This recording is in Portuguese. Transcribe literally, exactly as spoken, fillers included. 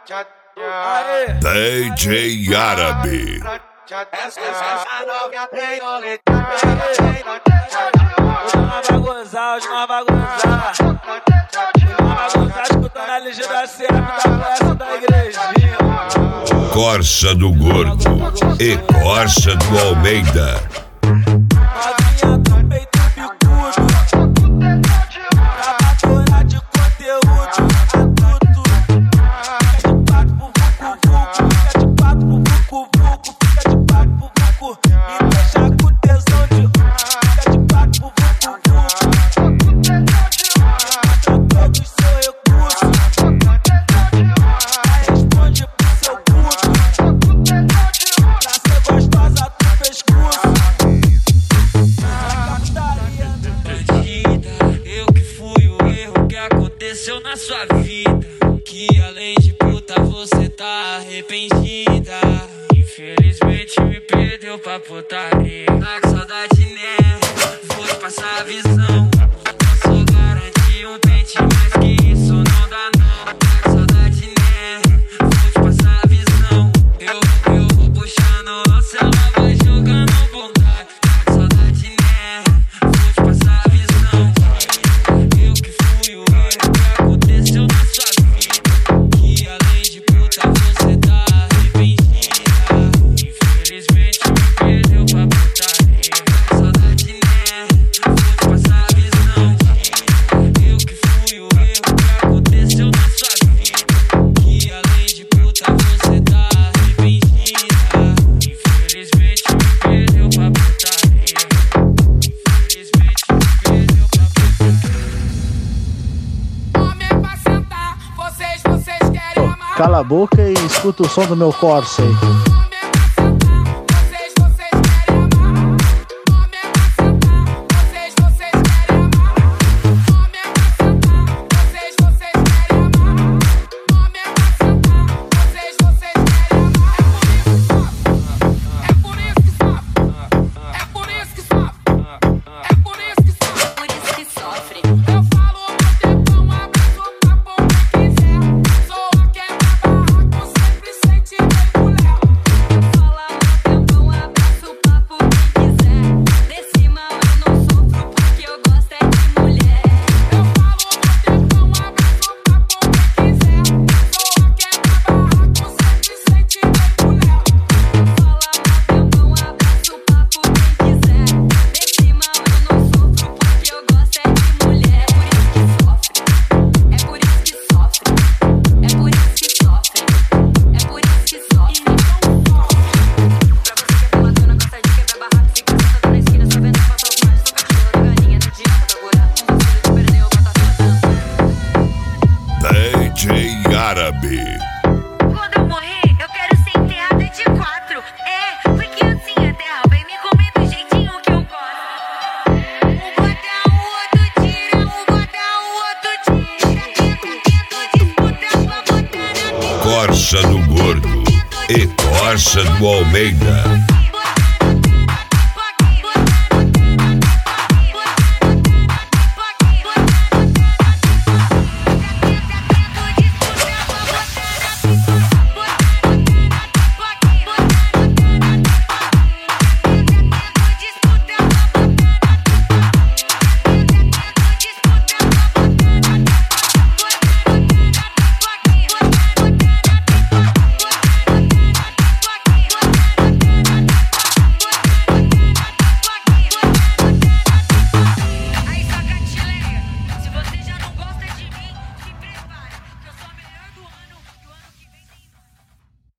D J Árabe. Hoje nós vai gozar, hoje nós vai gozar. Hoje nós vai gozar escutando a L G da C F da festa da igrejinha. Corsa do Gordo e Corsa do Almeida. Novinha do peito bicudo, gravadora de conteúdo adulto. Fica de pato pro vucu-vucu, fica de pato pro vucu-vucu, fica de pato pro vucu. Me deixa com tesão de fica de pato pro vucu-vucu. Mostra todos seu recurso, aí responde pro seu puto. Pra ser gostosa tu fez curso. Eu que fui o erro que aconteceu na sua vida, que além de puta você tá arrependida. Infelizmente me perdeu pra putaria. Tá com saudade, né? Vou te passar a visão. Posso garantir um pente, mas que isso não dá não. Tá com saudade, né? Vou te passar a visão. Eu, eu vou puxando lança, ela vai jogando bondade. Tá com saudade, né? Vou te passar a visão. Eu que fui o erro que aconteceu na sua vida, que além de puta você tá arrependida. Infelizmente me perdeu pra putaria. Saudade, né? Vou te passar a visão. Eu que fui o erro que aconteceu na sua vida, que além de puta você tá arrependida. Infelizmente me perdeu pra putaria. Infelizmente me perdeu pra putaria. Homem é pra sentar, vocês, vocês querem amar. Cala a boca e escuta o som do meu Corsa aí. Homem é pra sentar, vocês, vocês querem amar. Homem é pra sentar, vocês, vocês querem amar. Homem é pra sentar, vocês, vocês querem amar. Homem é pra sentar, vocês, vocês querem amar. É por isso que sofre, é por isso que sofre, é por isso que sofre, é por isso que sofre. Eu falo meu tempão, abraço pra pôr quem quiser. Sou a quebra-barraco, sempre sente bem mulher. Fala meu tempão, abraço o papo quem quiser. Desse mal eu não sofro porque eu gosto é de mulher. Eu falo meu tempão, abraço pra pôr quem quiser. Sou a quebra-barraco, sempre sente bem mulher. Fala meu tempão, abraço o papo quem quiser. Desse mal eu não sofro porque eu gosto é de mulher. É por isso que sofre, é por isso que sofre, é por isso que sofre. Pra você que é peladona, gosta de quebrar barraco, fica sentada na esquina, só vendo passar os mais, só cachorro da galinha, não adianta procurar. Um vacilo te perdeu, bota a fila dança. D J Árabe. Quando eu morrer, eu quero ser enterrada de quatro. É, porque assim a terra vai me comer do jeitinho que eu gosto. Um bota o outro tira, um bota o outro tira. Tento, tento disputar pra botar na Corsa do Gordo e Corsa do Almeida.